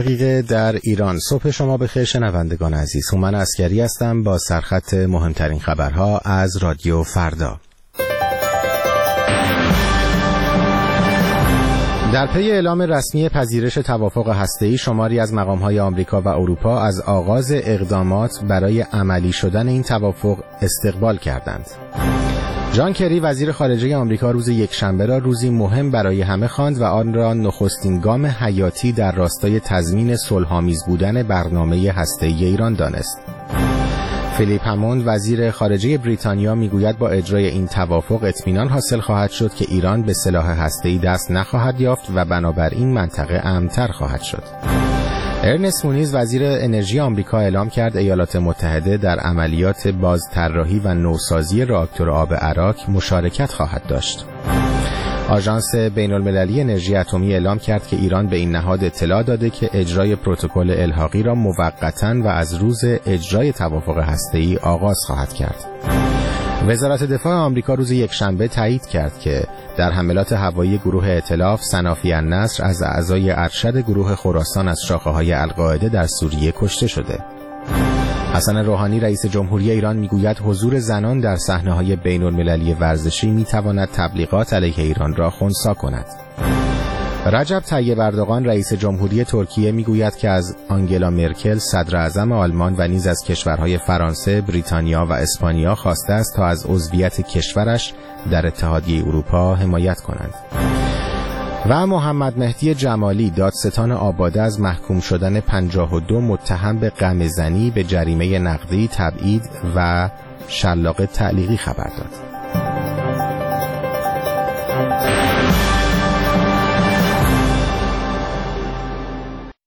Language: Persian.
دقیقه در ایران. صبح شما بخیر شنوندگان عزیز. هومن عسکری هستم با سرخط مهمترین خبرها از رادیو فردا. در پی اعلام رسمی پذیرش توافق هسته‌ای، شماری از مقام‌های آمریکا و اروپا از آغاز اقدامات برای عملی شدن این توافق استقبال کردند. جان کری وزیر خارجه آمریکا روز یکشنبه را روزی مهم برای همه خواند و آن را نخستین گام حیاتی در راستای تضمین صلح‌آمیز بودن برنامه هسته‌ای ایران دانست. فیلیپ هموند وزیر خارجه بریتانیا میگوید با اجرای این توافق اطمینان حاصل خواهد شد که ایران به سلاح هسته‌ای دست نخواهد یافت و بنابراین منطقه امن‌تر خواهد شد. ارنست مونیز وزیر انرژی آمریکا اعلام کرد ایالات متحده در عملیات بازطراحی و نوسازی راکتور آب عراق مشارکت خواهد داشت. آژانس بین‌المللی انرژی اتمی اعلام کرد که ایران به این نهاد اطلاع داده که اجرای پروتکل الحاقی را موقتاً و از روز اجرای توافق هسته‌ای آغاز خواهد کرد. وزارت دفاع آمریکا روز یکشنبه تایید کرد که در حملات هوایی گروه ائتلاف صنافی النصر از اعضای ارشد گروه خراسان از شاخه‌های القاعده در سوریه کشته شده. حسن روحانی رئیس جمهوری ایران میگوید حضور زنان در صحنه‌های بین‌المللی ورزشی میتواند تبلیغات علیه ایران را خنثی کند. رجب طیب اردوغان رئیس جمهوری ترکیه میگوید که از آنگلا مرکل صدر اعظم آلمان و نیز از کشورهای فرانسه، بریتانیا و اسپانیا خواسته است تا از عضویت کشورش در اتحادیه اروپا حمایت کنند. و محمد مهدی جمالی دادستان آباده از محکوم شدن 52 متهم به غمه‌زنی به جریمه نقدی، تبعید و شلاق تعلیقی خبر داد.